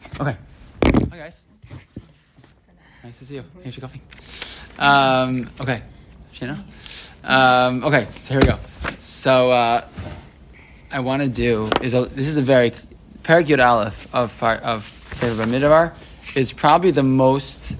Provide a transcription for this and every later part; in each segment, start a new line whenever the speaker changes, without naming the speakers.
Okay. Hi guys. Nice to see you. Here's your coffee. Okay. Shana? Okay, so here we go. So I want to do this is a very Perek Yud Aleph of Sefer Bamidbar is probably the most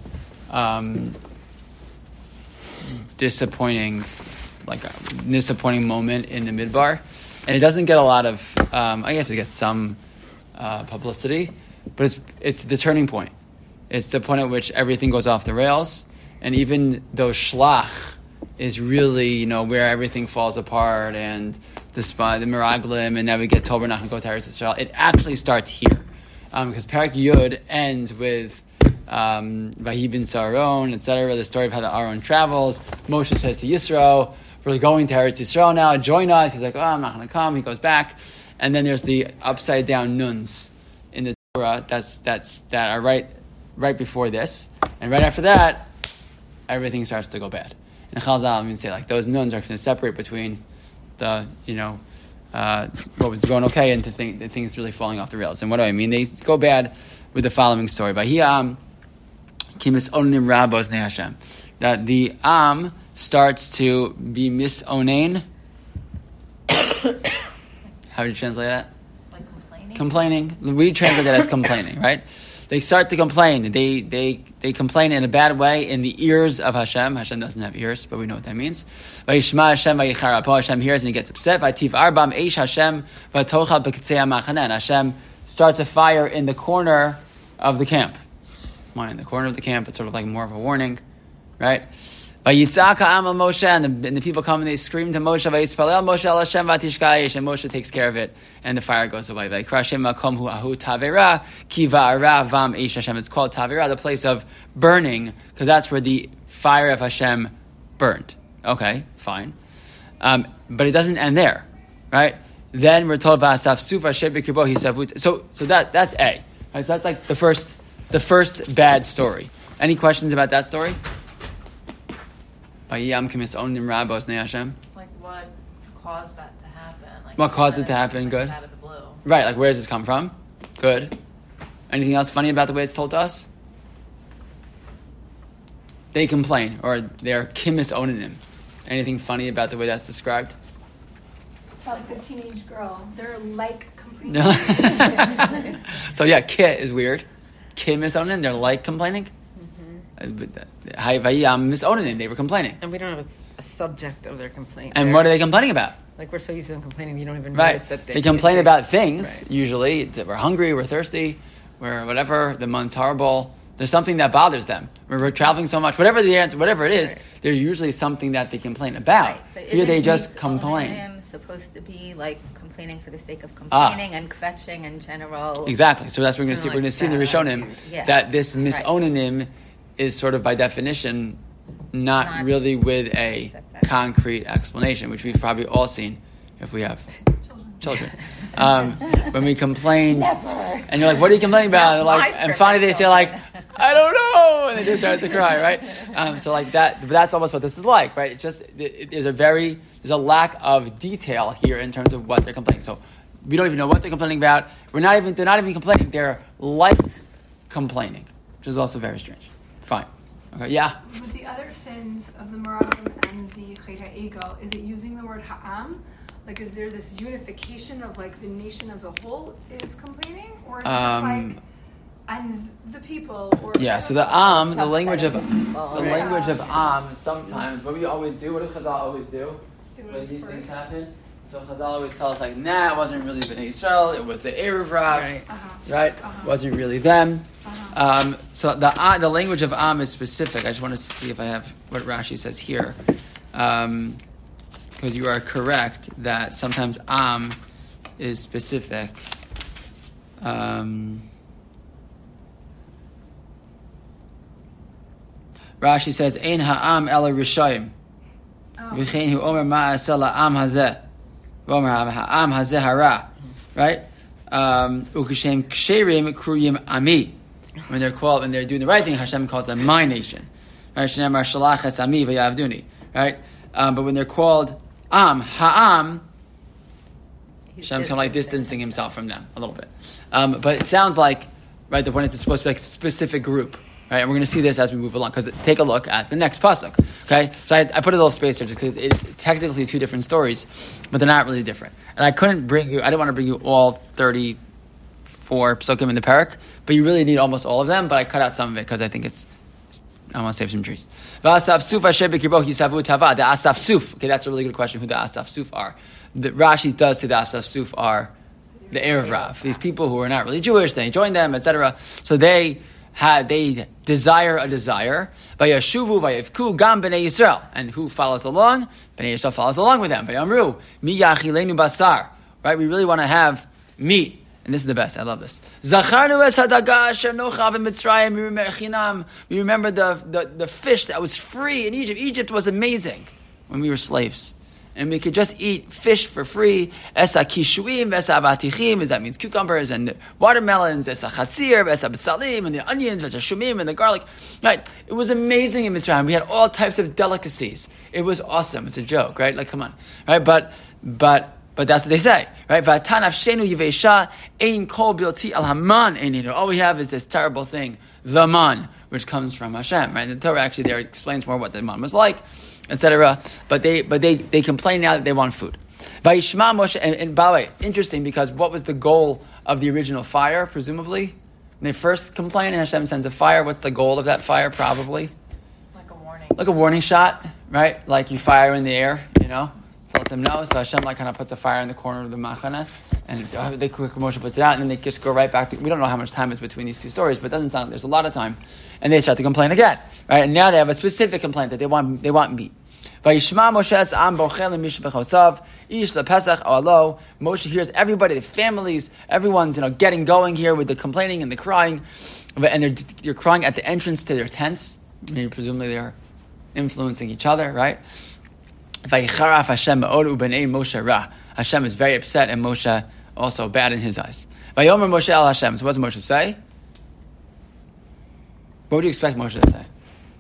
disappointing moment in the Midbar, and it doesn't get a lot of. I guess it gets some publicity, but it's the turning point. It's the point at which everything goes off the rails, and even though Shlach is really, where everything falls apart, and the Meraglim, and now we get told we're not going to go to Eretz Yisrael, it actually starts here. Because Perek Yud ends with Vahi bin Saron, etc., the story of how the Aaron travels. Moshe says to Yisro, we're going to Eretz Yisrael now, join us. He's like, I'm not going to come. He goes back. And then there's the upside down nuns in the Torah that are right before this. And right after that, everything starts to go bad. And Chazal say those nuns are going to separate between the, what was going okay and the things really falling off the rails. And what do I mean? They go bad with the following story. That the starts to be misonain. How do you translate that?
Like complaining?
Complaining. We translate that as complaining, right? They start to complain. They complain in a bad way in the ears of Hashem. Hashem doesn't have ears, but we know what that means. Vayishma Hashem vayicharapo. Hashem hears and he gets upset. Vativ arbam eish Hashem vatochal b'kitzei hamachanen. Hashem starts a fire in the corner of the camp. Why in the corner of the camp? It's sort of like more of a warning, right? Vayitzak ha'am al Moshe, and the people come and they scream to Moshe. Vayispalel Moshe el Hashem vatishkayish, and Moshe takes care of it, and the fire goes away. Vayikra Shem makom hu ahu tavera ki va'ara vam eish Hashem. It's called tavera, the place of burning, because that's where the fire of Hashem burned. Okay, fine, but it doesn't end there, right? Then we're told va'asaf sufa shebekirbo hisavut. So that's A. Right? So that's like the first bad story. Any questions about that story? Like what
caused that to happen?
What caused it to happen? Good.
Out of the blue.
Right, where does this come from? Good. Anything else funny about the way it's told to us? They complain, or they're kimis onanim. Anything funny about the way that's described?
Sounds like a teenage girl. They're complaining.
So yeah, kit is weird. Kimis onanim, they're complaining. Misonanim, they were complaining.
And we don't have a subject of their complaint.
And what are they complaining about?
We're so used to them complaining, you don't even
right.
notice that
they complain about things,
right.
Usually, that we're hungry, we're thirsty, we're whatever, the month's horrible. There's something that bothers them. We're traveling so much, whatever the answer, whatever it is, right. There's usually something that they complain about.
Right.
Here they just complain.
Supposed to be complaining for the sake of complaining and kvetching in general.
Exactly. So that's what we're going to see. We're going to see in the Rishonim that this misonanim is sort of by definition not really with a concrete explanation, which we've probably all seen if we have children. When we complain,
Never.
And you're like, "What are you complaining about?" And finally they say "I don't know," and they just start to cry, right? So that, but that's almost what this is like, right? There's a lack of detail here in terms of what they're complaining. So we don't even know what they're complaining about. They're not even complaining. They're complaining, which is also very strange. Fine. Okay, yeah?
With the other sins of the Meraglim and the Chet HaEgel, is it using the word ha'am? Is there this unification of the nation as a whole is complaining? Or is it just and the people? Or
yeah, so the language of am, sometimes, what we always do, what does Chazal always do when these things happen? So Chazal always tell us it wasn't really Bnei Yisrael, it was the Erev Rav, right? It wasn't really them. So the language of am is specific. I just want to see if I have what Rashi says here, because you are correct that sometimes am is specific. Rashi says, "Ein ha'am ela rishayim, v'chein hu omer ma'aseh la'am hazeh, v'omer ha'am hazeh hara." Right? Ukashem ksherim kruyim ami. When they're doing the right thing, Hashem calls them my nation. Right? Shneimar shalach es ami v'yavduni. Right? But when they're called ha'am, Hashem's kind of distancing himself from them a little bit. But it sounds like right? The point is it's supposed to be like a specific group, right? And we're going to see this as we move along, because take a look at the next pasuk, okay? So I put a little space there because it's technically two different stories, but they're not really different. And I didn't want to bring you all 34 psukim in the parak, but you really need almost all of them, but I cut out some of it because I think I want to save some trees. The Asaf Suf. Okay, that's a really good question. Who the Asaf Suf are? The Rashi does say the Asaf Suf are the Erev Rav. These people who are not really Jewish, they join them, etc. So they desire a desire. Vayashuvu vayivku gam b'nei Yisrael, and who follows along? B'nei Yisrael follows along with them. Vayamru mi yachilenu basar. Right, we really want to have meat. And this is the best. I love this. Zacharnu es hadaga asher nochav in Mitzrayim chinam. We remember the fish that was free in Egypt. Egypt was amazing when we were slaves. And we could just eat fish for free. Esa kishuim, esa avatichim, that means cucumbers and watermelons, esa chatzir, esa betzalim, and the onions, esa shumim, and the garlic. Right? It was amazing in Mitzrayim. We had all types of delicacies. It was awesome. It's a joke, right? Like, come on. Right? But that's what they say, right? All we have is this terrible thing, the man, which comes from Hashem, right? And the Torah actually there explains more what the man was like, etc. But they complain now that they want food. Vayishma Moshe, and by the way, interesting, because what was the goal of the original fire? Presumably, when they first complain, and Hashem sends a fire. What's the goal of that fire? Probably like a warning shot, right? Like you fire in the air, to let them know. So Hashem kind of puts a fire in the corner of the machana, and they quick Moshe puts it out, and then they just go right back to, we don't know how much time is between these two stories, but it doesn't sound, there's a lot of time. And they start to complain again, right? And now they have a specific complaint that they want meat. Vayishma Moshe am bochel mish bechosav ish lepesach alo. Moshe hears everybody, the families, everyone's getting going here with the complaining and the crying, and they're crying at the entrance to their tents. Presumably they're influencing each other, right? Vayicharaf Hashem me'od u'bnei Moshe ra. Hashem is very upset, and Moshe also bad in his eyes. Vayomer Moshe al Hashem. So what does Moshe say? What would you expect Moshe to say?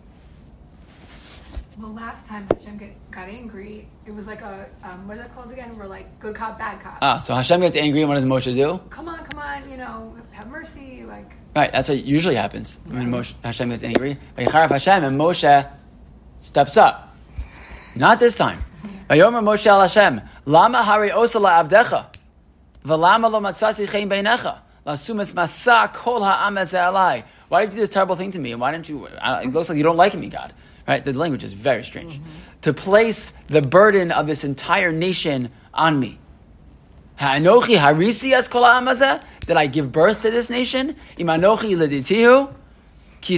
Well, last time Hashem got angry, it was like what is that called again? We're like good cop, bad cop.
So Hashem gets angry, and what does Moshe do?
Come on, have mercy, like.
Right, that's what usually happens when Hashem gets angry. Vayicharaf Hashem, and Moshe steps up. Not this time. Vayomer Moshe al Hashem, Lama hari osa la'avdecha, v'lama lo matzasi chein beinecha, la'sumas masa kol ha'am hazeh alai. Why did you do this terrible thing to me? And why didn't you? It looks like you don't like me, God. Right? The language is very strange. To place the burden of this entire nation on me. Ha'anochi harisi as kol ha'am hazeh? Did I give birth to this nation? Imanochi leditihu. I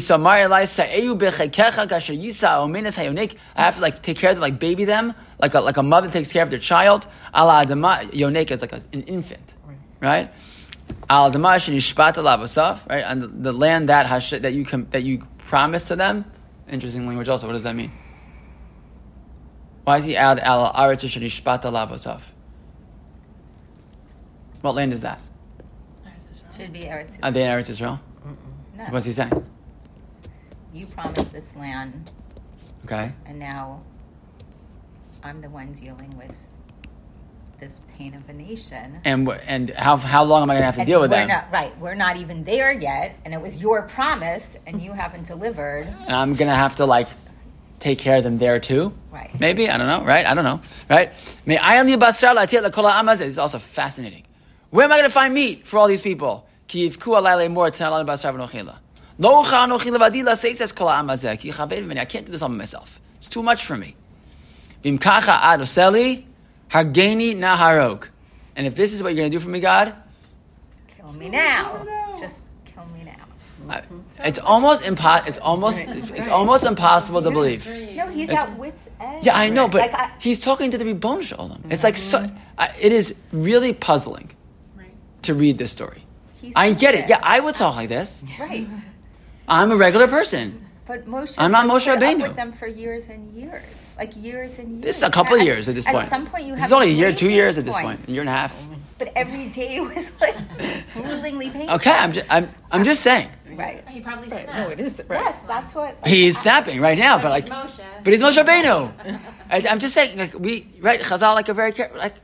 have to take care of them, baby them, like a mother takes care of their child. Yonek is like an infant, right? Right, and the land that you promised to them. Interesting language also. What does that mean? Why is he al aretz shenishbata lavosav? What land is that?
Should be Eretz Yisrael.
Are they in Eretz Yisrael?
No.
What's he saying?
You promised this land.
Okay.
And now I'm the one dealing with this pain of a nation.
And how long am I going to have to deal with that?
We're not even there yet, and it was your promise, and you haven't delivered.
And I'm going to have to take care of them there too?
Right.
Maybe, I don't know, right? I don't know, right? This is also fascinating. Where am I going to find meat for all these people? I can't do this on myself. It's too much for me. And if this is what you're going to do for me, God,
kill me now. Just kill me now.
It's almost impossible to believe.
No, he's at wit's end.
Yeah, I know, but he's talking to the Ribbon Shalom. It's it is really puzzling to read this story. I get it. Yeah, I would talk like this.
Right.
I'm a regular person.
But Moshe,
I'm not Moshe Rabbeinu.
With them for years and years, years and years.
This is a couple of years at this point.
At some point,
this is only a year, 2 years at this point, a year and a half.
But every day was gruelingly painful.
Okay, I'm just saying.
Right.
He probably snapped.
No, it is. Right.
Yes, that's what.
He's snapping right now, but
Moshe.
But he's Moshe Rabbeinu. I'm just saying, Chazal a very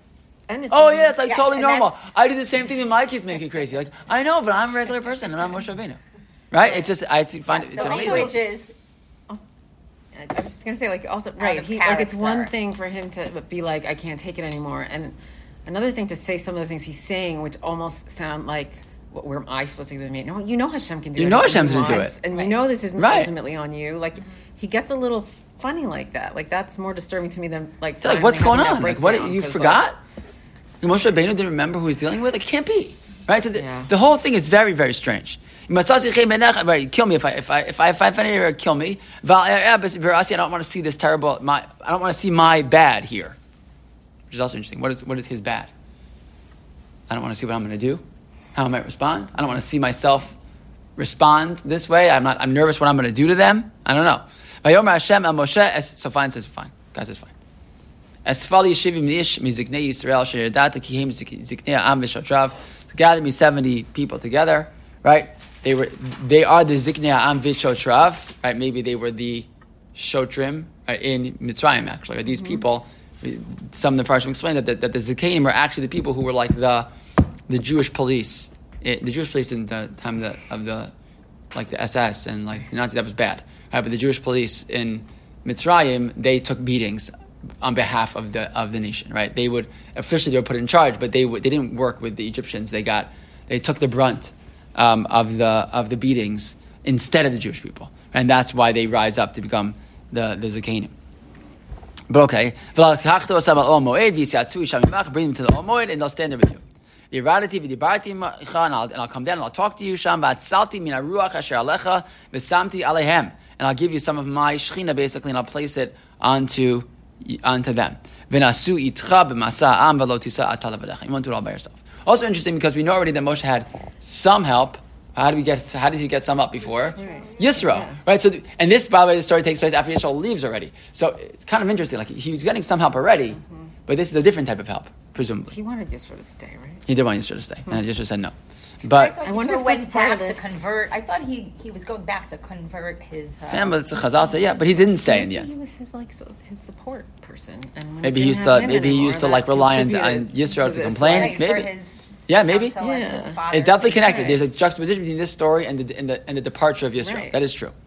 And it's
It's like
Yeah,
totally
and
normal.
that's-
I do the same thing when my kids make it crazy. Like, I know, but I'm a regular person, and I'm Moshe Rabbeinu. Right? It's just, I find it's
the
amazing.
language is
I was just gonna say, like, also,
Out
right?
of
It's one
character.
thing for him to be like, I can't take it anymore, and another thing to say some of the things he's saying, which almost sound like, where am I supposed to give him? No, you know Hashem can do it.
You know
anything
Hashem's
he
gonna do
wants,
it.
and you know this isn't
Right.
ultimately on you. Like, he gets a little funny like that. Like, that's more disturbing to me than like.
It's like, what's going
finally
on?
having
Like,
that
what,
breakdown,
you
'cause,
forgot? Moshe Rabbeinu didn't remember who he's dealing with? It can't be. Right? So
Yeah.
the whole thing is very, very strange. Right, kill me if I find it, kill me. I don't want to see this terrible. I don't want to see my bad here, which is also interesting. What is his bad? I don't want to see what I'm going to do. How I might respond. I don't want to see myself respond this way. I'm nervous what I'm going to do to them. I don't know. Vayomer Hashem el Moshe. So fine says fine. God says fine. Esfali shivim ish miziknei Yisrael sheyerdata kihem ziknei am v'shotrav. Gather me 70 people together. Right. They are the Ziknei Am Vishotrav, right? Maybe they were the Shotrim in Mitzrayim, actually. Right? These people, some of the Farshim explain that the Zikanim are actually the people who were like the Jewish police. The Jewish police in the time of the SS and like the Nazis, that was bad. Right? But the Jewish police in Mitzrayim, they took beatings on behalf of the nation. Right? They were put in charge, but they didn't work with the Egyptians. They took the brunt of the beatings instead of the Jewish people, and that's why they rise up to become the Zikanim. But okay, bring them to the Ol Moed, and they'll stand there with you. And I'll come down and I'll talk to you. And I'll give you some of my Shechina basically, and I'll place it onto them. You won't do it all by yourself. Also interesting because we know already that Moshe had some help. How did he get some help before?
Right.
Yisro,
Yeah.
right? So, and this, by the way, the story takes place after Yisro leaves already. So it's kind of interesting. Like he was getting some help already, but this is a different type of help, presumably.
He wanted Yisro to stay, right?
He did want Yisro to stay, and Yisro said no. But
I wonder if
went
that's part
back
of
to
this.
convert. I thought he was going back to convert his.
yeah, but it's a Chazal say but he didn't stay in the
He
end.
was his his support person, and when
Maybe he
didn't
used
have
to
him
maybe he
anymore,
used to
that
like rely on
contributed
Yisro to
this,
complain.
Right,
Maybe.
for his
Yeah, maybe.
counsel as his
Yeah.
father.
It's definitely connected.
Right.
There's a juxtaposition between this story and the departure of Yisro.
Right.
That is true.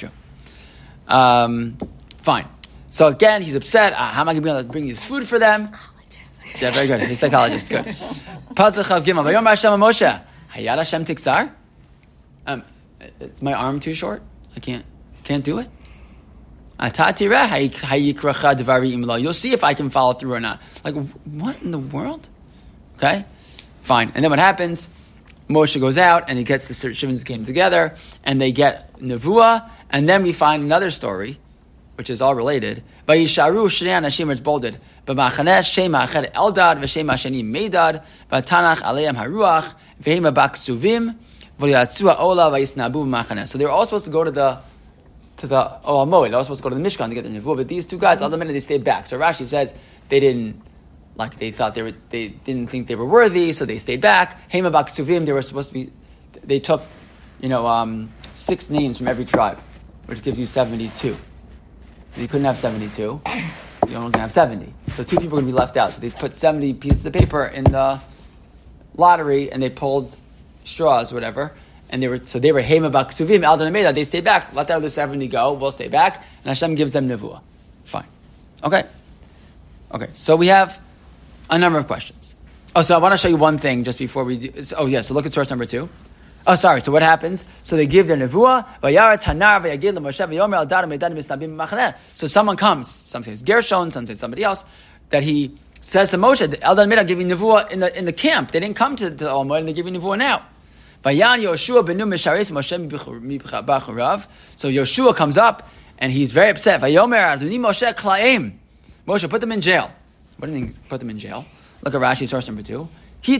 Fine. So again, he's upset. How am I going to be able to bring this food for them? Yeah, very good. He's a psychologist. Good. Pasuk Chav Gimel. Vayomer Hashem Moshe. Hayad Hashem Tiksar. It's my arm too short. I can't do it. You'll see if I can follow through or not. Like, what in the world? Okay, fine. And then what happens? Moshe goes out and he gets the Shivans came together and they get Nevuah, and then we find another story, which is all related. Vayisharu shnei anashim, it's bolded. B'machaneh shema echad Eldad v'shema sheni Meidad v'tanach aleim haruach v'hema baksuvim v'yatzu ha'ola v'yisnabu b'machaneh. So they were all supposed to go to the Ol Moed. They were supposed to go to the Mishkan to get the Nevuah, but these two guys, all the minute they stayed back. So Rashi says they didn't. Like they thought they didn't think they were worthy, so they stayed back. Hema Baksuvim, they were supposed to be. They took, 6 names from every tribe, which gives you 72. So you couldn't have 72. You only can have 70. So 2 people are going to be left out. So they put 70 pieces of paper in the lottery, and they pulled straws or whatever. And they were Hema Baksuvim, Aldan Ameda. They stayed back. Let the other 70 go. We'll stay back, and Hashem gives them Nevuah. Fine. Okay. So we have a number of questions. So I want to show you one thing just before we do. So look at source number 2. So what happens? So they give their nevuah. So someone comes, some say it's Gershon, some say it's somebody else, that he says to Moshe, Eldad Midah giving nevuah in the camp. They didn't come to the Ol Moed, and they're giving nevuah now. So Yoshua comes up, and he's very upset. Moshe, put them in jail. What do you mean, put them in jail? Look at Rashi, source number 2.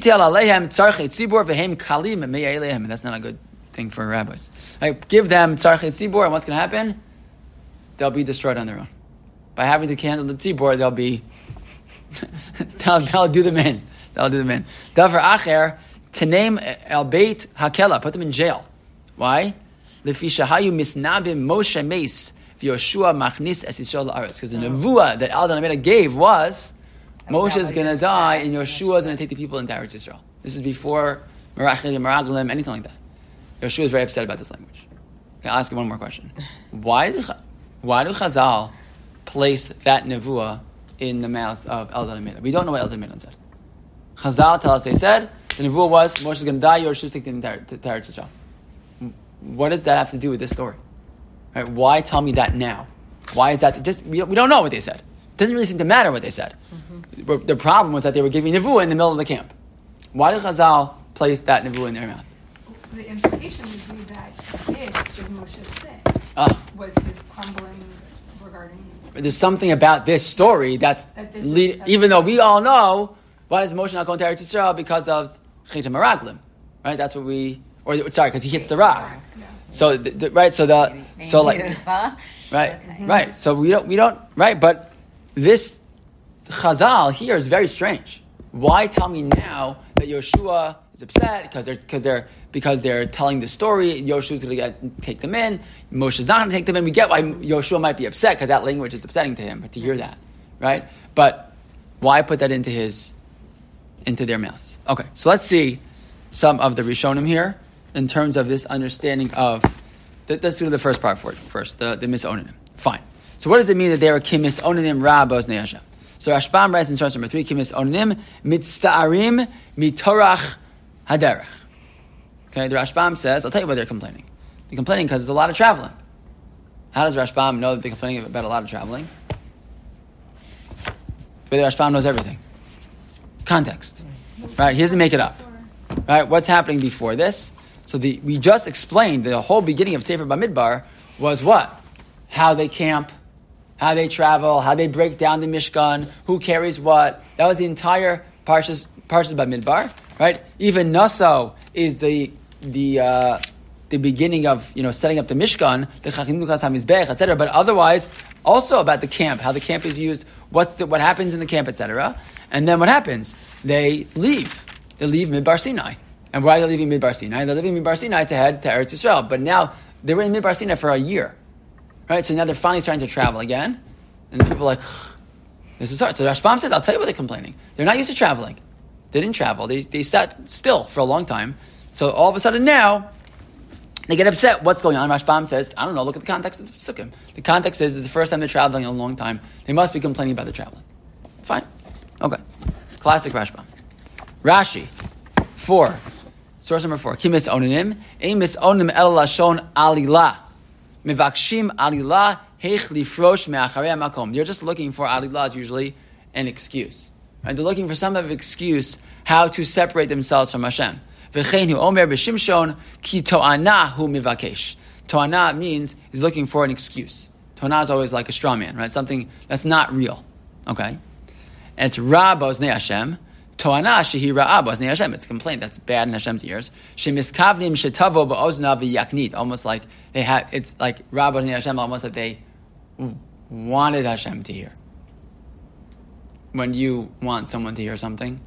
That's not a good thing for rabbis. Right? Give them tzarchet tzibor, and what's going to happen? They'll be destroyed on their own. By having to handle the tzibor, they'll be... they'll do them in. Davar acher, to name el beit hakela, put them in jail. Why? Lefi shahayu misnabim Moshe meis v'Yoshua machnis es Yisrael la'aretz. Because the nevuah that Aldan Ameda gave was Moshe is going to die, and Yeshua is going to take the people into Eretz Yisrael. This is before Merachim, Meraglim, anything like that. Yeshua is very upset about this language. Okay, I'll ask you one more question. Why do Chazal place that nevuah in the mouth of Eldad Medon? We don't know what Eldad Medon said. Chazal tell us they said the nevuah was Moshe is going to die, Yeshua is taking the Eretz Yisrael. What does that have to do with this story? Right? Why tell me that now? Why is that? We don't know what they said. It doesn't really seem to matter what they said. Mm-hmm. The problem was that they were giving nevuah in the middle of the camp. Why did Chazal place that nevuah in their mouth?
The implication would be that this is Moshe's sin. Was his crumbling regarding...
There's something about this story that's even though we all know, why is Moshe not going to Eretz Yisrael? Because of Chet HaMeraglim. Right? That's what because he hits the rock. Yeah. So, right, right. So we don't, right, but this Chazal here is very strange. Why tell me now that Yeshua is upset because they're telling the story? Yeshua's going to take them in. Moshe's not going to take them in. We get why Yeshua might be upset because that language is upsetting to him. But to hear that, right? But why put that into their mouths? Okay, so let's see some of the Rishonim here in terms of this understanding of. Let's do the first part first. The misonanim. Fine. So what does it mean that they were kimis onanim ra boznei Hashem? So Rashbam writes in source number 3, Kimis Onanim Mitzta'arim Mitorach Haderech. Okay, the Rashbam says, I'll tell you why they're complaining. They're complaining because there's a lot of traveling. How does Rashbam know that they're complaining about a lot of traveling? But the Rashbam knows everything. Context. Right, he doesn't make it up. Right, what's happening before this? So we just explained the whole beginning of Sefer Bamidbar was what? How they camp, how they travel, how they break down the Mishkan, who carries what. That was the entire Parshas Bamidbar, right? Even Naso is the beginning of setting up the Mishkan, the Chachin Lukas HaMizbech, etc. But otherwise, also about the camp, how the camp is used, what happens in the camp, etc. And then what happens? They leave. They leave Midbar Sinai. And why are they leaving Midbar Sinai? They're leaving Midbar Sinai to head to Eretz Yisrael. But now they were in Midbar Sinai for a year. Right, so now they're finally starting to travel again, and the people are like, this is hard. So Rashbam says, I'll tell you why they're complaining. They're not used to traveling. They didn't travel. They sat still for a long time. So all of a sudden now, they get upset. What's going on? Rashbam says, I don't know, look at the context of the Sukkim. The context is that the first time they're traveling in a long time, they must be complaining about the traveling. Fine. Okay. Classic Rashbam. Rashi, 4. Source number 4. Kimis onanim, emis onanim el lashon alilah. Mivakshim alilah heich lifrosh me'acharei makom. They're just looking for alilah is usually an excuse. Right? They're looking for some of an excuse how to separate themselves from Hashem. V'chein hu omer b'shimshon ki to'ana hu mivakesh. To'ana means he's looking for an excuse. To'ana is always like a straw man, right? Something that's not real. Okay? And it's ra boznei Hashem. To'ana shehi ra'a boznei Hashem. It's a complaint that's bad in Hashem's ears. Shemiskavnim shetavo ba'ozna v'yaknit. Almost like they have, it's like ra boznei Hashem, almost like they wanted Hashem to hear. When you want someone to hear something,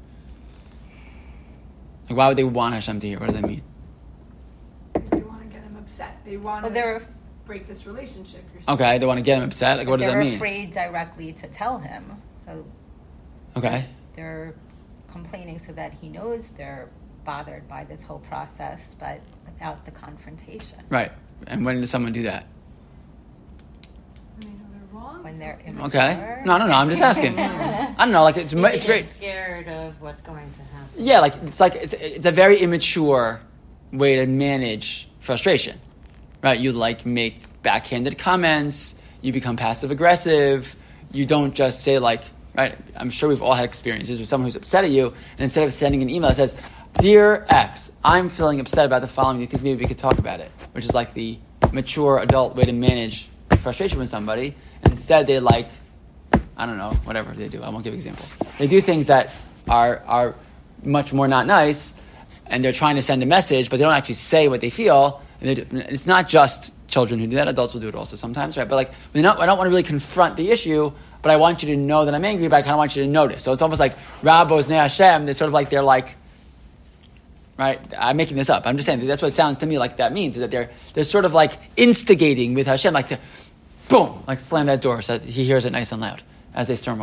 like why would they want Hashem to hear? What does that mean?
They want to get him upset. They want to break this relationship.
Okay, they want to get him upset. Like what does that mean?
They're afraid directly to tell him. So
okay,
they're complaining so that he knows they're bothered by this whole process, but without the confrontation.
Right. And when does someone do that?
When they know they're wrong.
When they're immature.
Okay. No. I'm just asking. I don't know. Like it's very
scared of what's going to happen.
Yeah, it's a very immature way to manage frustration, right? You make backhanded comments. You become passive aggressive. You don't just say right? I'm sure we've all had experiences with someone who's upset at you, and instead of sending an email that says, "Dear X, I'm feeling upset about the following. Do you think maybe we could talk about it?" Which is like the mature adult way to manage frustration with somebody. And instead, they I don't know, whatever they do. I won't give examples. They do things that are much more not nice, and they're trying to send a message, but they don't actually say what they feel. And it's not just children who do that; adults will do it also sometimes, right? But I don't want to really confront the issue. But I want you to know that I'm angry, but I kind of want you to notice. So it's almost like Rabos Ne Hashem, they're right? I'm making this up. I'm just saying, that's what it sounds to me like that means, is that they're sort of instigating with Hashem, boom, slam that door so that he hears it nice and loud as they storm away.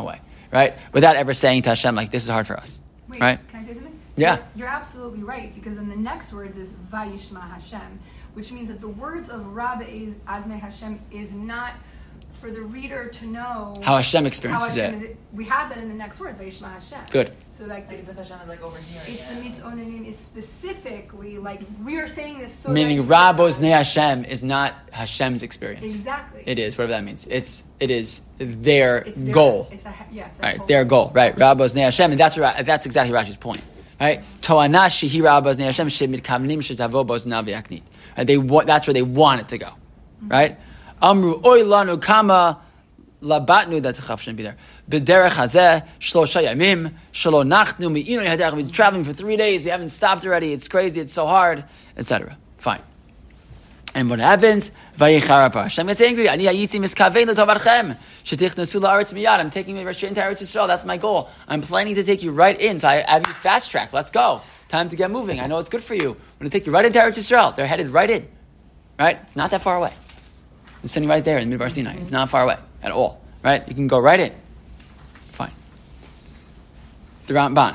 right? Without ever saying to Hashem, like, this is hard for us,
Wait,
right?
can I say something?
Yeah.
You're absolutely right, because in the next words is Vayishma Hashem, which means that the words of Rabbi Azmei Hashem is not for the reader to know
How Hashem experiences it.
We have that in the next words, Vayishma Hashem.
Good.
So like
It's if Hashem is like over here.
it's the mitzonanim is specifically like we are saying this so
Meaning,
that
Rabos Ne Hashem is not Hashem's experience.
Exactly.
It is, whatever that means. It is their
It's their
goal.
It's
Right, it's their goal, right? Rabos Ne Hashem, and that's exactly Rashi's point, right? To'ana shehi Rabos Ne Hashem shemidkavnim shetavo bos naviaknit. Right, that's where they want it to go, right? Amru oy lanu kama labatnu, that chaf shouldn't be there. B'derech hazeh shlosha yamim shelo nachnu mi'inu haderech. We've been traveling for 3 days. We haven't stopped already. It's crazy. It's so hard, etc. Fine. And what happens? Vayicharapa. Hashem gets angry. Ani hayitzi miskavein l'tovarchem shetichnasu la'aretz miyad. I'm taking you straight into Eretz Yisrael. That's my goal. I'm planning to take you right in. So I have you fast track. Let's go. Time to get moving. I know it's good for you. I'm going to take you right into Eretz Yisrael. They're headed right in. Right? It's not that far away. It's sitting right there in Midbar Sinai. It's not far away at all. Right? You can go right in. Fine. The Ramban.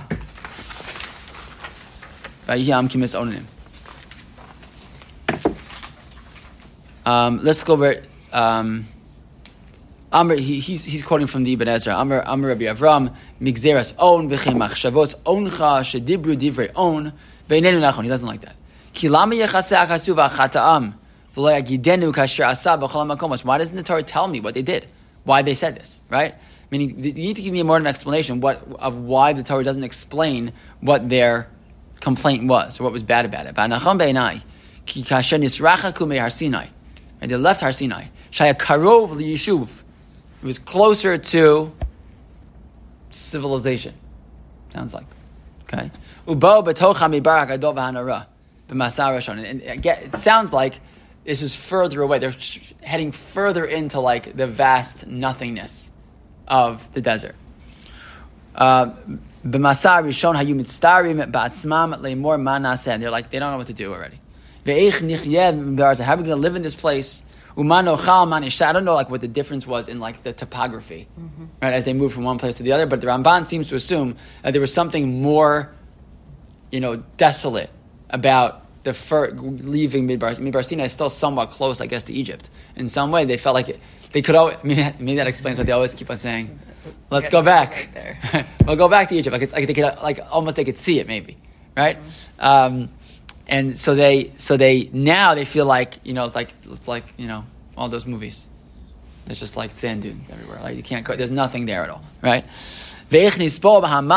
Vayiham kimis onanim. Let's go over. Amr, he's quoting from the Ibn Ezra. Amr Rabbi Avram migzeras on v'chem machshavos oncha shedibru divrei on ve'inenu nachon. He doesn't like that. Ki lama yechaseh akasu v'achata'am v'lo yagidenu kasher asa b'chol hamakomos. Why doesn't the Torah tell me what they did? Why they said this? Right? Meaning, you need to give me more of an explanation of why the Torah doesn't explain what their complaint was or what was bad about it. V'anachon be'enai ki kasher nisrachaku me'har Sinai. And they left Har Sinai. Shaya karov liyishuv. It was closer to civilization. Sounds like. Okay. Ubo betocha mibarak adov hanara b'masar rashon. And again, it sounds like this is further away. They're heading further into like the vast nothingness of the desert. B'masar rishon hayu mitztarim ba'atzmam le'mor manaseh. They're like, they don't know what to do already. How are we going to live in this place? I don't know like what the difference was in like the topography, right? As they moved from one place to the other, but the Ramban seems to assume that there was something more, desolate about leaving Midbar. Midbar Sinai is still somewhat close, I guess, to Egypt. In some way, they felt like they could always. Maybe that explains what they always keep on saying. Let's go back. Right we'll go back to Egypt. Like they could almost they could see it, maybe, right? And so they now they feel like it's like all those movies. There's just like sand dunes everywhere. Like you can't go. There's nothing there at all, right? When is this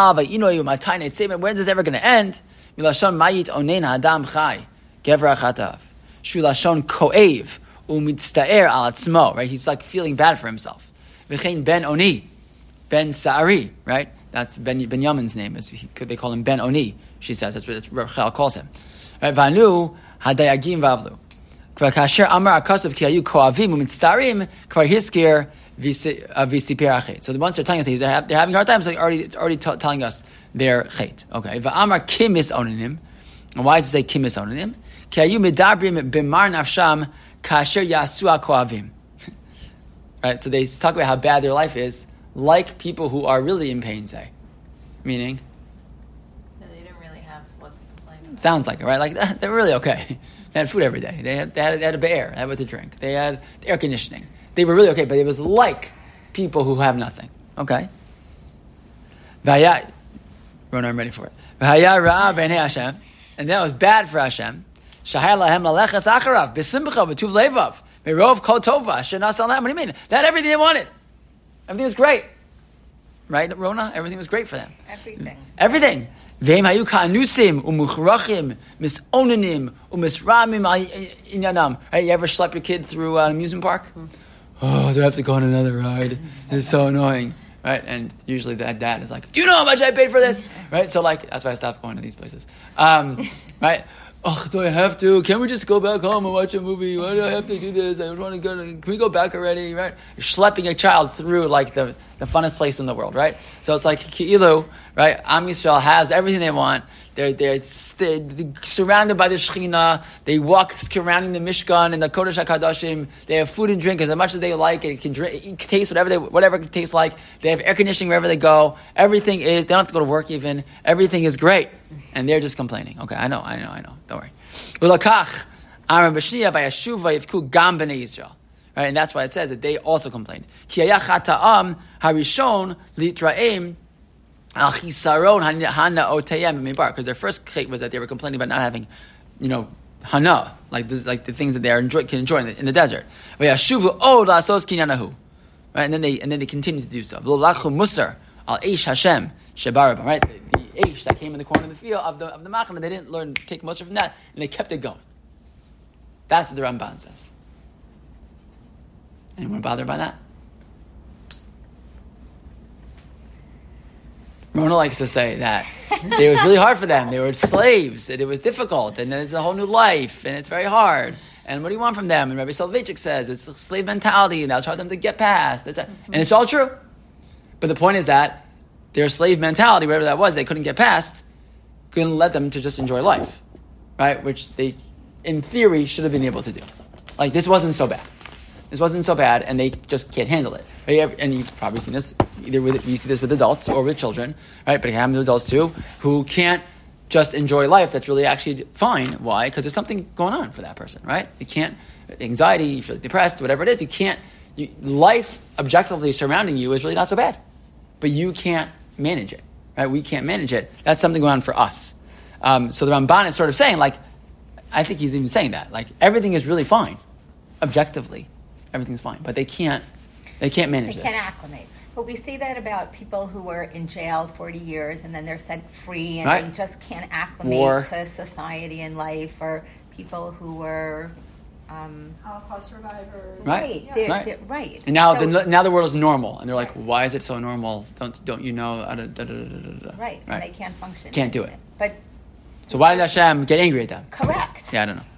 ever going to end? Milashon mayit onen adam chai gevra chatav shulashon koev umitztaer al atzmo. Right? He's like feeling bad for himself. V'chein ben oni ben Sa'ari. Right? That's Benjamin's name. They call him Ben Oni. She says that's what Rachel calls him. Vanu hadayagim vavlu. Kvar kasher amar akasav ki hayu koavim umitztarim kvar hiskir visipir achet. So the ones that are telling us they're having hard times. So it's already telling us their chet. Okay. Va'amar kimis onanim. And why does it say kimis onanim? Ki hayu medabrim b'mar nafsham kasher yasu koavim. Right. So they talk about how bad their life is, like people who are really in pain say, meaning. Sounds like it, right? Like they're really okay. They had food every day. They had a bear. They had what to drink. They had air conditioning. They were really okay, but it was like people who have nothing. Okay. Vaya, Rona, I'm ready for it. Vaya ra v'nei Hashem, and that was bad for Hashem. Shahar lahem lalechas acharav b'simcha b'tuv levav me'rov kol tova shenas alem. What do you mean? They had everything they wanted. Everything was great, right, Rona? Everything was great for them. Everything. V'hem hayu ka'anusim u'muchrachim misonanim u'misramim inyanam. Right? You ever schlep your kid through an amusement park? Oh, they have to go on another ride. It's so annoying, right? And usually that dad is like, "Do you know how much I paid for this?" Right? So like that's why I stopped going to these places. Right? Oh, do I have to? Can we just go back home and watch a movie? Why do I have to do this? I want to go. Can we go back already? Right? You're schlepping a child through like the funnest place in the world, right? So it's like Ki'ilu, right? Am Yisrael has everything they want. They're surrounded by the Shekhinah. They walk surrounding the Mishkan and the Kodesh HaKadoshim. They have food and drink as much as they like. It can taste whatever it tastes like. They have air conditioning wherever they go. Everything is, they don't have to go to work even. Everything is great. And they're just complaining. Okay, I know. Don't worry. Right, and that's why it says that they also complained. Because their first chet was that they were complaining about not having, hana, like the things that they can enjoy in the desert. Right, and then they continue to do so. Right, the Eish that came in the corner of the field of the Machana, they didn't take muster from that, and they kept it going. That's what the Ramban says. Anyone bothered by that? Rona likes to say that it was really hard for them. They were slaves, and it was difficult, and it's a whole new life, and it's very hard. And what do you want from them? And Rabbi Soloveitchik says it's a slave mentality, and that's hard for them to get past. And it's all true. But the point is that their slave mentality, whatever that was, they couldn't get past, couldn't let them to just enjoy life, right? Which they, in theory, should have been able to do. Like, this wasn't so bad. This wasn't so bad, and they just can't handle it. Right? And you've probably seen this, you see this with adults or with children, right? But it happens with adults too, who can't just enjoy life that's really actually fine. Why? Because there's something going on for that person, right? You can't, anxiety, you feel depressed, whatever it is, life objectively surrounding you is really not so bad. But you can't manage it, right? We can't manage it. That's something going on for us. So the Ramban is sort of saying, like, I think he's even saying that, like, everything is really fine, objectively. Everything's fine, but they can't manage this.
They can't acclimate. But we see that about people who were in jail 40 years and then they're set free and they just can't acclimate to society and life, or people who were
Holocaust survivors.
Right.
Yeah.
They're right.
And now the world is normal, and they're like, why is it so normal? Don't you know?
Right. And they can't function.
Can't do it.
But
so why did Hashem get angry at them?
Correct.
Yeah, I don't know.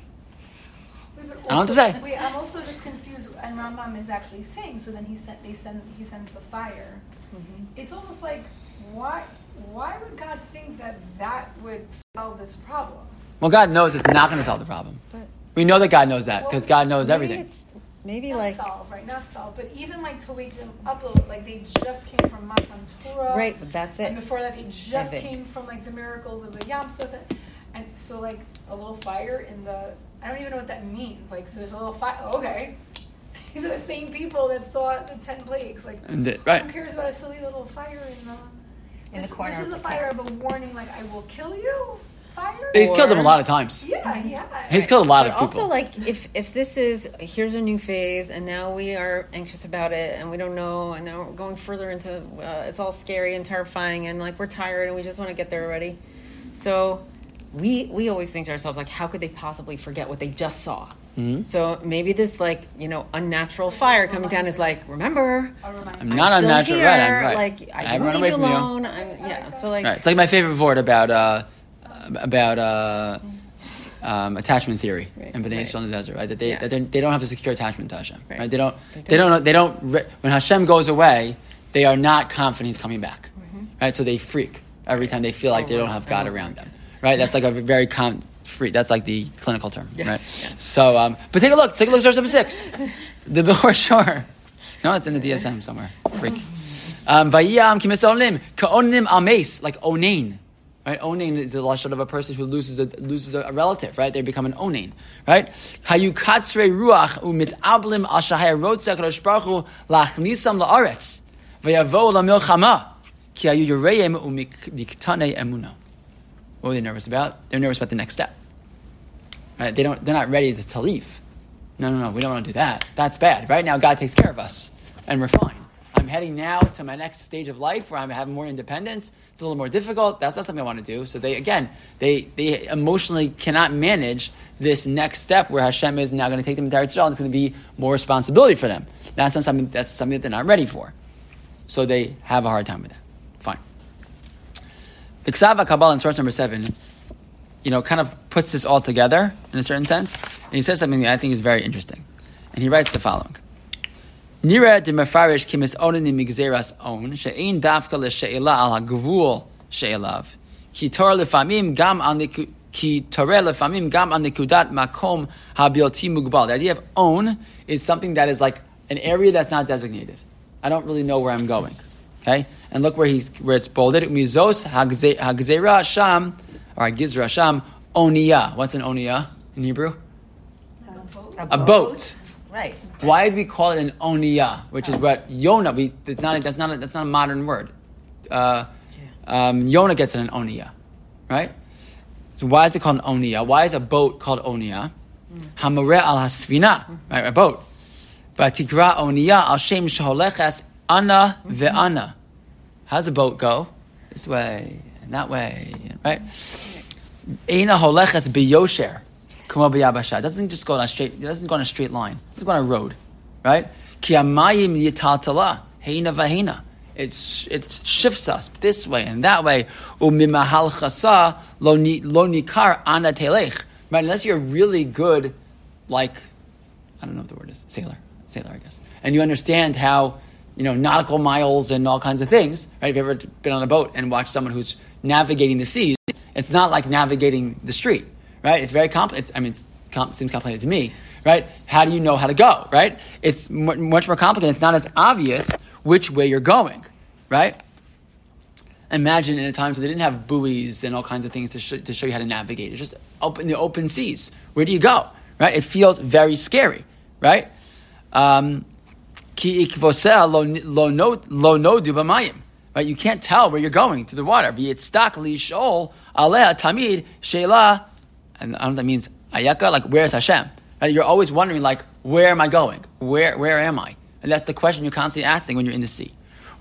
Wait,
I don't know what to say.
Wait, I'm also just confused. And Rambam is actually saying, so then he sends the fire. Mm-hmm. It's almost like, why would God think that would solve this problem?
Well, God knows it's not going to solve the problem.
But
we know that God knows that because God knows everything.
Maybe
not
like
solve, right? Not solve, but even like to wake them up a little, like they just came from Matan Torah,
right, but that's it.
And before that, they just came from like the miracles of the Yam Suf, and so like a little fire in the. I don't even know what that means. Like, so there's a little fire. Okay. These are the same people that saw the 10 plagues. Like, who cares about a silly little fire
in the corner?
This is a fire of a warning. Like, I will kill you. Fire.
He's killed them a lot of times.
Yeah, he has.
He's killed a lot of people.
Also, like, if this is here's a new phase, and now we are anxious about it, and we don't know, and now we're going further into it's all scary and terrifying, and like we're tired, and we just want to get there already. So we always think to ourselves, like, how could they possibly forget what they just saw? Mm-hmm. So maybe this, like, unnatural fire coming down is like, remember,
I'm not unnatural,
here,
right?
Like, I don't leave you alone. So like,
right. It's like my favorite word about attachment theory in Bnei Yisrael in the desert, right? That they don't have a secure attachment to Hashem, right? They don't. When Hashem goes away, they are not confident He's coming back, right? So they freak every time they feel like they don't have God around them, right? That's like a very free. That's like the clinical term, right? Yes. So, but take a look. Take a look at source number 6. The Bechor Shor. No, it's in the DSM somewhere. Freak. Vayam kimisonim kaonim almes, like onain. Right? Onain is the lashon of a person who loses a relative. Right? They become an onain. Right? Hayu katzrei ruach umitablim al shahaya rotzeh kadosh baruch hu lachnisam laaretz vayavo lamilchama ki hayu yoreim umiktanei emuno. What were they nervous about? They're nervous about the next step. Right? They're not ready to leave. No, we don't want to do that. That's bad. Right now, God takes care of us, and we're fine. I'm heading now to my next stage of life where I'm having more independence. It's a little more difficult. That's not something I want to do. So they emotionally cannot manage this next step where Hashem is now going to take them to Eretz Yisrael, and it's going to be more responsibility for them. That's something that they're not ready for. So they have a hard time with that. Fine. The Ksav HaKabbalah in source number 7, kind of puts this all together in a certain sense. And he says something that I think is very interesting. And he writes the following. Nira de mefarish kimis onin migzeras on she'ein dafka le'she'ela al ha'gvul she'elav Ki torah lefamim gam al nikudat makom habilti mugbal. The idea of on is something that is like an area that's not designated. I don't really know where I'm going. Okay, and look where it's bolded. Mizos hagzera sham or hagizra sham oniyah. What's an oniyah in Hebrew? A boat.
Right.
Why did we call it an oniyah? Which is what Yonah. That's not a modern word. Yonah gets it an oniyah, right? So why is it called an oniyah? Why is a boat called oniyah? Hamareh al hasfina, right? A boat. But tikra oniyah al shem sheholeches ana ve'ana. How's a boat go? This way and that way, right? Eina holeches biyosher. It doesn't just go on a straight. It doesn't go on a straight line. It doesn't go on a road, right? Ki amayim yitaltala heina vahina. It shifts us this way and that way. Umimahal chasa lo nikar ana telech. Right? Unless you're really good, like I don't know what the word is, sailor, I guess, and you understand how nautical miles and all kinds of things. Right? If you've ever been on a boat and watched someone who's navigating the seas, it's not like navigating the street. Right? It's very complicated. I mean, it seems complicated to me. Right? How do you know how to go? Right? It's much more complicated. It's not as obvious which way you're going. Right? Imagine in a time when they didn't have buoys and all kinds of things to show you how to navigate. It's just the open seas. Where do you go? Right? It feels very scary. Right? Ki ikvoseh lo nodu b'mayim. Right? You can't tell where you're going to the water. V'yitzdak lishol aleh tamid sheila. And I don't know what that means. Ayaka, like, where's Hashem? Right? You're always wondering, like, where am I going? Where am I? And that's the question you're constantly asking when you're in the sea.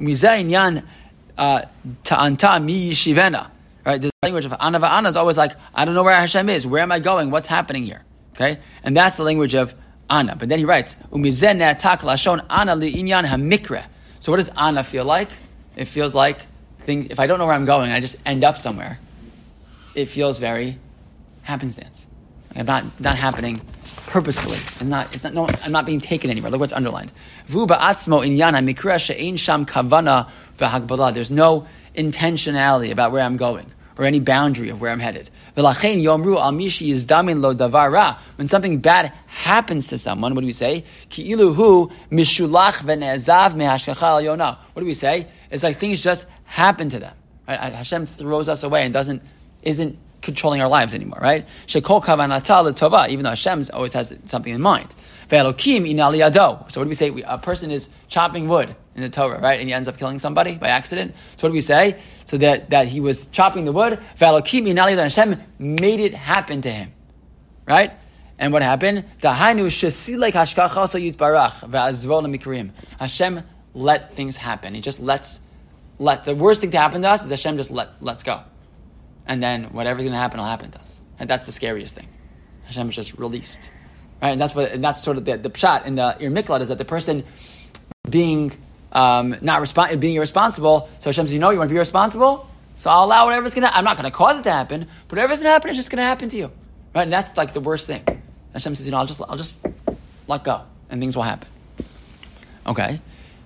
Ta'anta mi yishivena. Right? The language of ana va'ana is always like, I don't know where Hashem is. Where am I going? What's happening here? Okay? And that's the language of ana. But then he writes, Umizen ne'atak lashon ana li'inyan hamikre. So what does ana feel like? It feels like things, if I don't know where I'm going, I just end up somewhere. It feels very happenstance. I'm not happening purposefully. I'm not being taken anywhere. Look what's underlined. There's no intentionality about where I'm going or any boundary of where I'm headed. When something bad happens to someone, what do we say? What do we say? It's like things just happen to them. Right? Hashem throws us away and isn't controlling our lives anymore, right? Even though Hashem always has something in mind. So what do we say? A person is chopping wood in the Torah, right? And he ends up killing somebody by accident. So what do we say? So that he was chopping the wood, and Hashem made it happen to him, right? And what happened? Hashem let things happen. He just let the worst thing to happen to us is Hashem just lets go. And then whatever's going to happen will happen to us. And that's the scariest thing. Hashem is just released. Right? And that's sort of the pshat in the Ir Miklat is that the person being being irresponsible, so Hashem says, you want to be irresponsible? So I'll allow whatever's going to happen. I'm not going to cause it to happen, but whatever's going to happen is just going to happen to you. Right? And that's like the worst thing. Hashem says, I'll just let go and things will happen. Okay.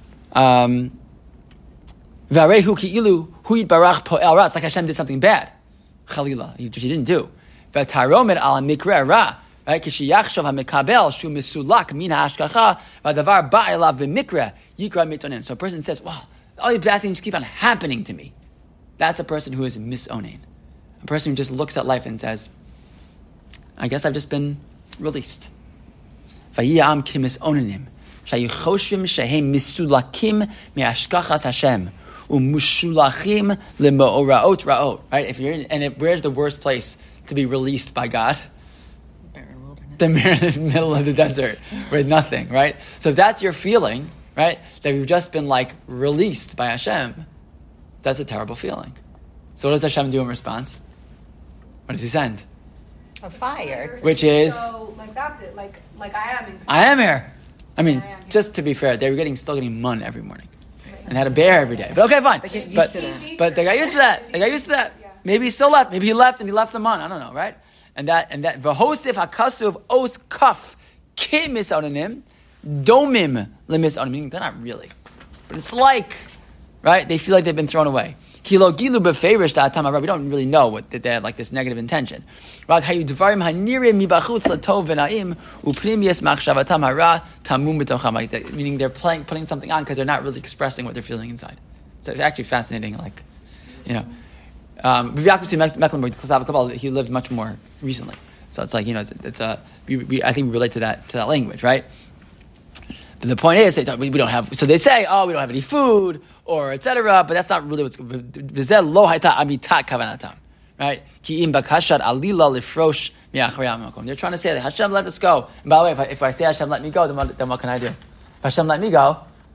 V'arehu ki'ilu hu yitbarach po'el ra. It's like Hashem did something bad. Chalila, which he didn't do. V'taromet al mikra ra. Right? Kishiyachshav hamikabel shu misulak min ha'ashkacha v'adavar ba'elav b'mikra yikra mitonen. So a person says, wow, all these bad things keep on happening to me. That's a person who is misonen. A person who just looks at life and says, I guess I've just been released. V'yiyam kimisonenim. Shayichoshim shehem misulakim me'ashkachas Hashem. Umushulachim lemo'oraot raot. Right? Where's the worst place to be released by God?
Barren wilderness.
The middle of the desert with nothing, right? So if that's your feeling, right, that we've just been like released by Hashem, that's a terrible feeling. So what does Hashem do in response? What does he send?
A fire.
Which is?
So, that's it. Like I am in control.
I am here. I mean, just to be fair, they were still getting mun every morning. And had a bear every day. But okay, fine. They get used to that. But they got used to that. Yeah. Maybe he still left. Maybe he left and he left them on. I don't know, right? And that v'hosif hakasuv os kaf kim misonanim domim lemis onanim. They're not really. But it's like, right? They feel like they've been thrown away. Kilo gilu beferish da'atam hara. We don't really know what they had like this negative intention. Rak hayu dvarim hanirim mibachutz latov v'na'im u'pnimiyas machshavatam hara tamum b'tocham. Meaning they're putting something on because they're not really expressing what they're feeling inside. So it's actually fascinating. Like, you know, Mecklenburg, he lived much more recently. So it's like, you know, I think we relate to that language, right? But the point is, we don't have. So they say, oh, we don't have any food, or etc. But that's not really what's. V'zel lo hayta amitat kavanatam, right? Ki im bakashat alila lifrosh mi'achari hamakom. They're trying to say that Hashem let us go. And by the way, if I say Hashem let me go, then what can I do? If Hashem let me go,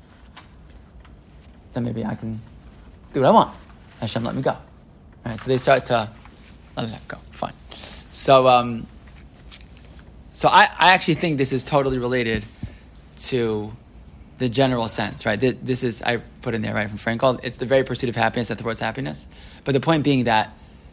then maybe I can do what I want. Hashem let me go. Right? So they start to let it go. Fine. So I actually think this is totally related to the general sense, right? This is, I put in there, right, from Frankl. It's the very pursuit of happiness that towards happiness. But the point being that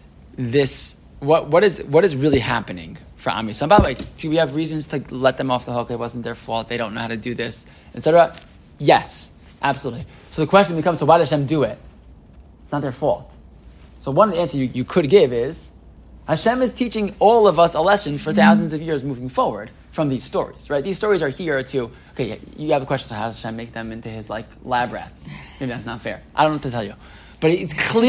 what is really happening for Am Yisrael? By the way, do we have reasons to let them off the hook? It wasn't their fault. They don't know how to do this, etc. Yes, absolutely. So the question becomes, so why does Hashem do it? It's not their fault. So one of the answers you could give is, Hashem is teaching all of us a lesson for thousands of years moving forward from these stories, right? These stories are here to, okay, you have a question, so how does Hashem make them into his, like, lab rats? Maybe that's not fair. I don't know what to tell you. But it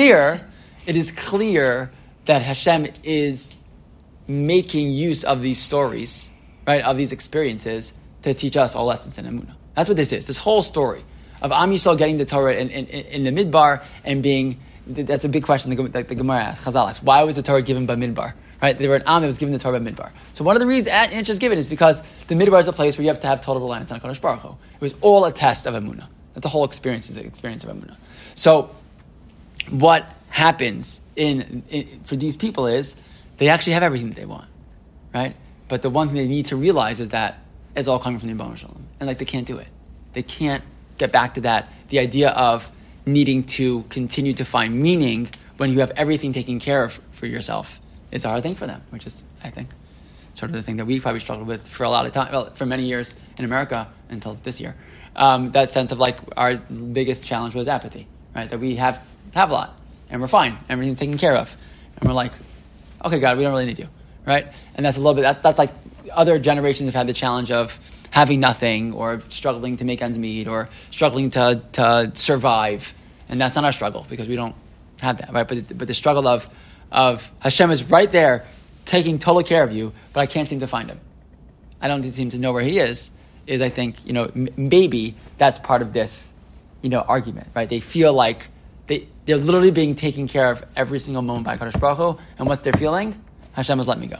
is clear that Hashem is making use of these stories, right, of these experiences to teach us all lessons in Emunah. That's what this is. This whole story of Am Yisrael getting the Torah in the Midbar and being, that's a big question the Gemara asks, Chazal asks, why was the Torah given by Midbar? Right? They were an Am that was given the Torah by Midbar. So one of the reasons answers given is because the Midbar is a place where you have to have total reliance on HaKadosh Baruch Hu. It was all a test of Emunah. That the whole experience is an experience of Emunah. So what happens for these people is they actually have everything that they want, right? But the one thing they need to realize is that it's all coming from the Yibam Shalom. And like they can't do it. They can't get back to that. The idea of needing to continue to find meaning when you have everything taken care of for yourself is a hard thing for them, which is, I think, sort of the thing that we probably struggled with for a lot of time, well, for many years in America until this year. That sense of like our biggest challenge was apathy, right? That we have a lot and we're fine, everything's taken care of, and we're like, okay, God, we don't really need you, right? And that's a little bit. That's like other generations have had the challenge of having nothing or struggling to make ends meet or struggling to survive, and that's not our struggle because we don't have that, right? But the struggle of Hashem is right there taking total care of you, but I can't seem to find him. I don't seem to know where he is I think, maybe that's part of this, argument, right? They feel like they're literally being taken care of every single moment by HaKadosh Baruch Hu, and what's their feeling? Hashem has let me go.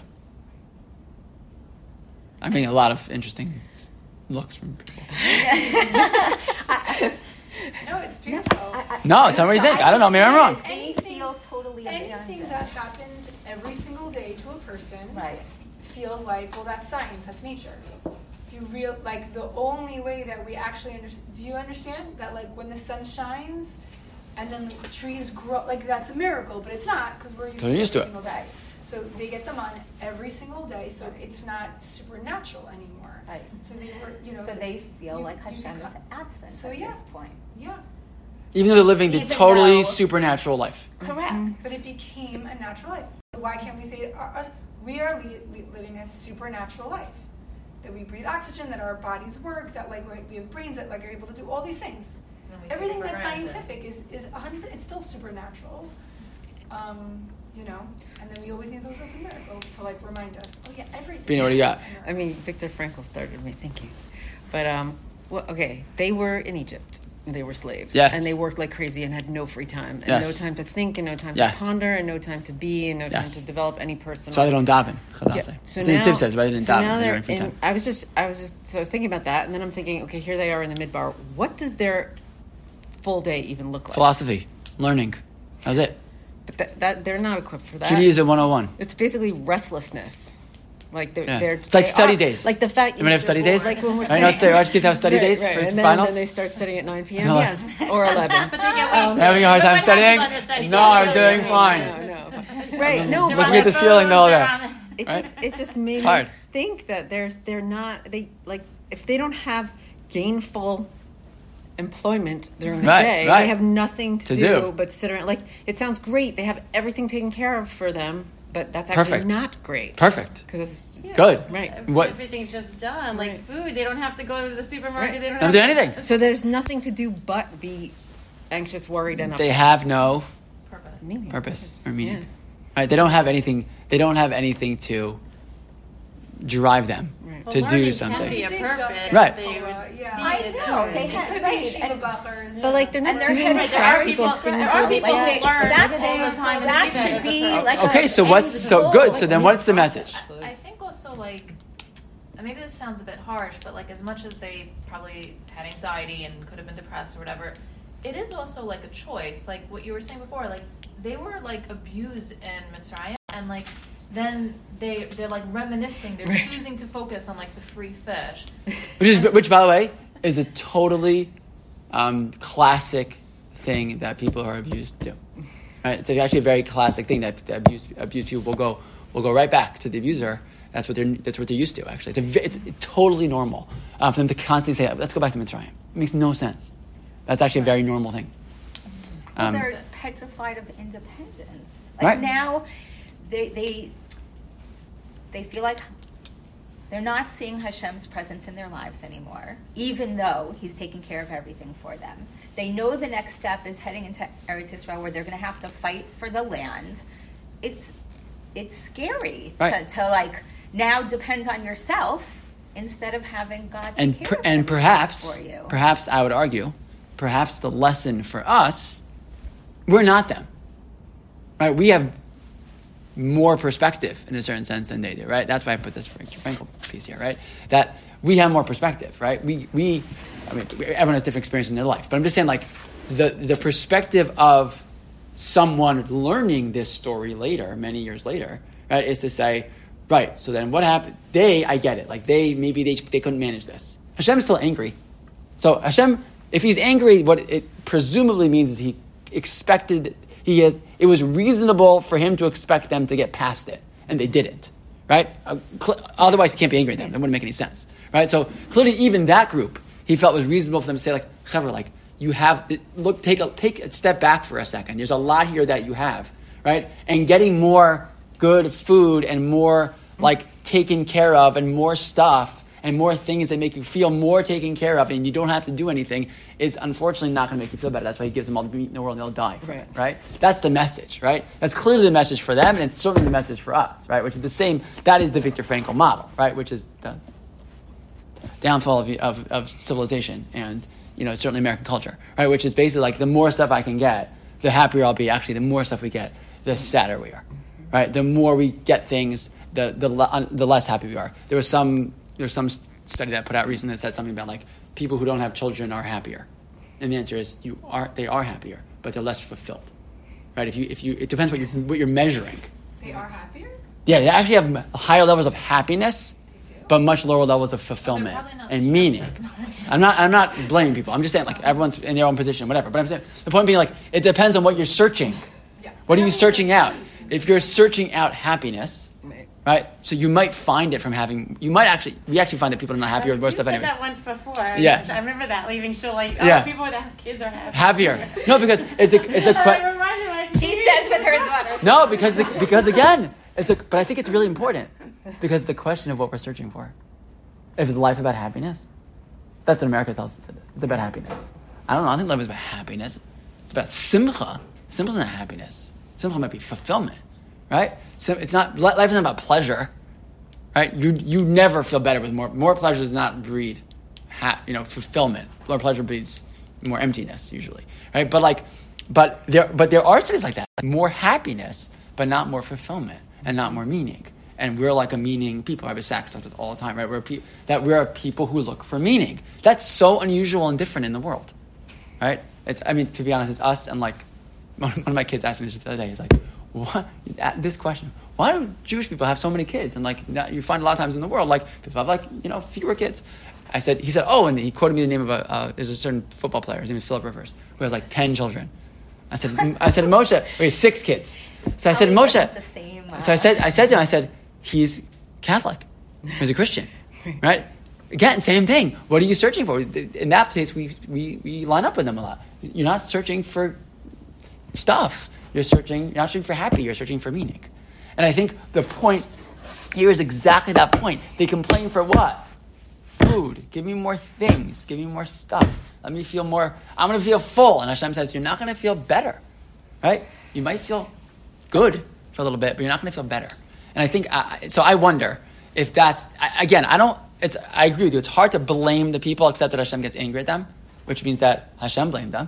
I'm getting a lot of interesting looks from people.
No, it's beautiful.
No, tell me what you think. I don't know. Maybe I'm wrong.
Anything that happens every single day to a person feels like, well, that's science, that's nature. If you the only way that we actually understand, do you understand that like when the sun shines and then the trees grow, like that's a miracle, but it's not because we're used to it every single day. So they get them on every single day, so it's not supernatural anymore.
Right.
So they were,
So they feel like Hashem is absent at this point.
Yeah.
Even though they're living the totally supernatural life.
Correct.
Mm-hmm. But it became a natural life. Why can't we say it? We are living a supernatural life. That we breathe oxygen, that our bodies work, that we have brains that are able to do all these things. Everything that's scientific is 100%. It's still supernatural. And then we always need those open miracles to remind us. Oh yeah, everything.
Bina, what do you got?
I mean, Viktor Frankl started me thinking, but they were in Egypt. They were slaves,
yes.
And they worked like crazy and had no free time, and
yes.
no time to think, and no time
yes.
to ponder, and no time to be, and no time
yes.
to develop any personal.
So they don't daven.
So now,
Tziv says, but they didn't daven.
They
were in free time.
I was thinking about that, and then I'm thinking, okay, here they are in the Midbar. What does their full day even look like?
Philosophy, learning. That was it.
But that they're not equipped for that.
Judaism 101.
It's basically restlessness. Like they're
it's like study days.
Like the fact
you have study days.
Like when we're
our kids have study days for
and
finals.
Then they start studying at 9 p.m. Yes, or 11.
But they get
having a hard time studying. No, I'm doing fine.
No. Right? No.
Looking at the ceiling the whole day.
It just made me think that they're not if they don't have gainful employment during the day.
Right.
They have nothing to do but sit around. Like, it sounds great. They have everything taken care of for them, but that's actually not great.
Perfect.
Because it's
good.
Right.
Everything's just done. Like food, they don't have to go to the supermarket.
Right.
They don't
do anything.
So there's nothing to do but be anxious, worried, and upset.
They have no
purpose
or meaning. Yeah. Right? They don't have anything. They don't have anything to drive them to do something.
Can be a purpose.
Right.
I know. They could be Shiva buffers.
But like they're not doing
practical things. There are people who learn all the time.
That should be like
okay. So what's so good? So then what's the message?
I think also like maybe this sounds a bit harsh, but like as much as they probably had anxiety and could have been depressed or whatever, it is also like a choice. Like what you were saying before, like they were like abused in Mitzrayim, and like then they're like reminiscing. They're choosing to focus on like the free fish,
which by the way is a totally classic thing that people who are abused do. Right? It's actually a very classic thing that abused people will go right back to the abuser. That's what they're used to. Actually, it's totally normal for them to constantly say, "Let's go back to Mitzrayim." It makes no sense. That's actually a very normal thing.
They're petrified of independence. Like now, they feel like they're not seeing Hashem's presence in their lives anymore, even though He's taking care of everything for them. They know the next step is heading into Eretz Yisrael, where they're going to have to fight for the land. It's scary to like now depend on yourself instead of having God take care of everything for you.
Perhaps I would argue, perhaps the lesson for us, we're not them, right? We have more perspective in a certain sense than they do, right? That's why I put this Frankel piece here, right? That we have more perspective, right? I mean, everyone has different experiences in their life, but I'm just saying, like, the perspective of someone learning this story later, many years later, right, is to say, right, so then what happened? I get it. Like, maybe they couldn't manage this. Hashem is still angry. So Hashem, if He's angry, what it presumably means is He expected, it was reasonable for Him to expect them to get past it, and they didn't, right? Otherwise, He can't be angry at them. That wouldn't make any sense, right? So clearly, even that group, He felt was reasonable for them to say, like, Chaver, like, you have, look, take a step back for a second. There's a lot here that you have, right? And getting more good food and more, like, taken care of and more stuff and more things that make you feel more taken care of and you don't have to do anything is unfortunately not going to make you feel better. That's why He gives them all the meat in the world and they'll die from it, right? That's the message, right? That's clearly the message for them, and it's certainly the message for us, right? Which is the same, that is the Viktor Frankl model, right? Which is the downfall of civilization and, certainly American culture, right? Which is basically like the more stuff I can get, the happier I'll be. Actually, the more stuff we get, the sadder we are, right? The more we get things, the less happy we are. There's some study that put out recently that said something about like people who don't have children are happier, and the answer is they are happier, but they're less fulfilled, right? It depends what you're measuring.
They are happier?
Yeah, they actually have higher levels of happiness, but much lower levels of fulfillment and meaning. I'm not blaming people. I'm just saying, like, everyone's in their own position, whatever. But I'm saying the point being, like, it depends on what you're searching.
Yeah.
What are you searching out? If you're searching out happiness, right? So you might find it from having. We actually find that people are not happier with more stuff anyways.
You said that once before.
Yeah.
I remember that leaving show. Like, people that kids are
happier. No, because it's a question.
She says with her daughter.
No, because again, but I think it's really important because it's a question of what we're searching for. If it's life about happiness, that's what America tells us it is. It's about happiness. I don't know. I think life is about happiness. It's about simcha. Simcha's not happiness. Simcha might be fulfillment, right? So it's not. Life isn't about pleasure, right? You never feel better with more. More pleasure does not breed, fulfillment. More pleasure breeds more emptiness usually, right? But there are studies like that. More happiness, but not more fulfillment and not more meaning. And we're like a meaning people. I have a sack stuff with all the time, right? We're people who look for meaning. That's so unusual and different in the world, right? To be honest, it's us and like one of my kids asked me this the other day. He's like, "What?" This question: why do Jewish people have so many kids? And like you find a lot of times in the world, like people have fewer kids. He said, "Oh," and he quoted me the name of there's a certain football player. His name is Philip Rivers, who has like 10 children. I said, Moshe, he has 6 kids. So I said, Moshe. So I said to him, he's Catholic. He's a Christian, right? again, same thing. What are you searching for? In that case, we line up with them a lot. You're not searching for stuff. You're not searching for happy. You're searching for meaning. And I think the point here is exactly that point. They complain for what? Food. Give me more things. Give me more stuff. Let me feel more. I'm going to feel full. And Hashem says, you're not going to feel better. Right? You might feel good for a little bit, but you're not going to feel better. And I think, so I wonder if that's, again, I agree with you. It's hard to blame the people except that Hashem gets angry at them, which means that Hashem blamed them,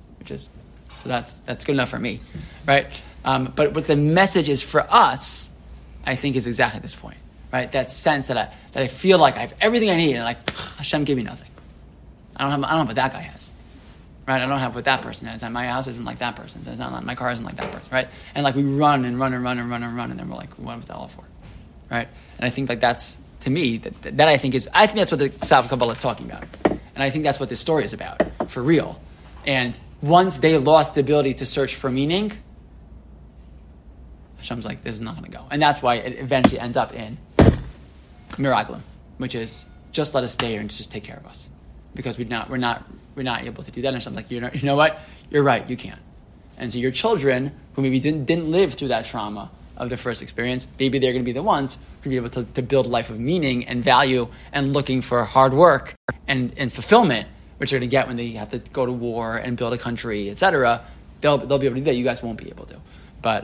so that's good enough for me, right? But what the message is for us, I think, is exactly this point, right? That sense that I feel like I have everything I need, and like Hashem gave me nothing. I don't have what that guy has, right? I don't have what that person has, and my house isn't like that person's. It's not like my car isn't like that person, right? And like we run, and then we're like, what was that all for, right? And I think like that's, to me, that I think that's what the Saf Kabbalah is talking about, and I think that's what this story is about for real. And once they lost the ability to search for meaning, Hashem's like, this is not going to go. And that's why it eventually ends up in Miraglim, which is just let us stay here and just take care of us. Because we're not able to do that. And Hashem's like, you know what? You're right, you can't. And so your children, who maybe didn't live through that trauma of the first experience, maybe they're going to be the ones who will be able to build a life of meaning and value and looking for hard work and fulfillment, which they're going to get when they have to go to war and build a country, etc. They'll be able to do that. You guys won't be able to. But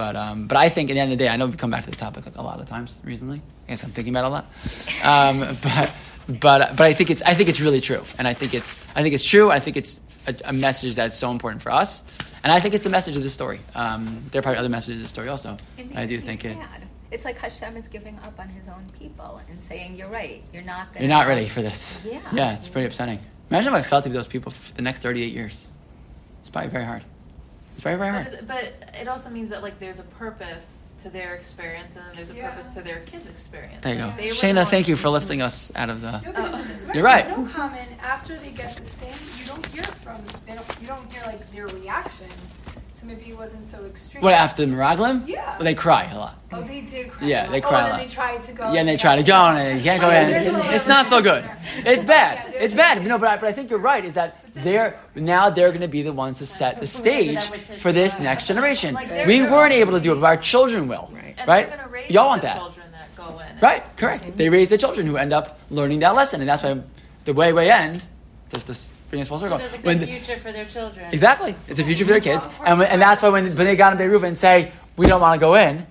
I think at the end of the day, I know we've come back to this topic like a lot of times recently. I guess I'm thinking about it a lot. But I think it's really true, and I think it's true. I think it's a message that's so important for us, and I think it's the message of this story. There are probably other messages of the story also. I do think
sad. It's like Hashem is giving up on His own people and saying, "You're right. You're not
ready for this." Yeah, it's pretty upsetting. Imagine how I felt to be those people for the next 38 years. It's probably very hard. It's very, very hard.
But it also means that like there's a purpose to their experience, and then there's a purpose to their kids' experience.
There you go. Shayna, thank you for lifting us out of the... You're
right.
right.
No comment after they get the same. You don't hear you don't hear like their reaction. So maybe it wasn't so extreme.
What, after Miraglim?
Yeah.
Well, they cry a lot.
Oh, they did cry.
Yeah, they cry a lot.
And then they tried to go.
Yeah, and they try to go, and they can't go in. It's not so good. It's bad. It's bad. No, but I think you're right, is that they're going to be the ones to set the stage for this next generation. We weren't able to do it, but our children will. Right? Y'all want that.
Children that go in.
Right, correct. They raise the children who end up learning that lesson, and that's why the way end, there's this bring us full circle.
There's a good future for their children.
Exactly. It's a future for their kids. And that's why when they got in Beirut and say, we don't want to go in,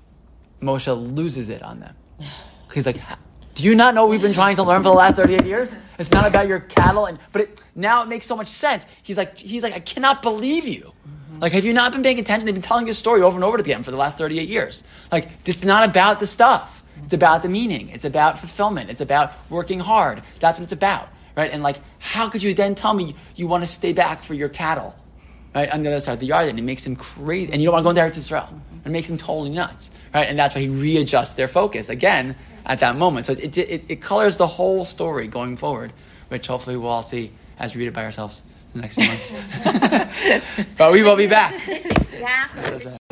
Moshe loses it on them. He's like, do you not know what we've been trying to learn for the last 38 years? It's not about your cattle. Now it makes so much sense. He's like, I cannot believe you. Mm-hmm. Like, have you not been paying attention? They've been telling this story over and over again for the last 38 years. Like, it's not about the stuff. It's about the meaning. It's about fulfillment. It's about working hard. That's what it's about. Right? And like, how could you then tell me you want to stay back for your cattle, right, on the other side of the yard? And it makes him crazy. And you don't want to go into Eretz Yisrael. It makes him totally nuts, right? And that's why he readjusts their focus again at that moment. So it colors the whole story going forward, which hopefully we'll all see as we read it by ourselves the next few months. But we will be back.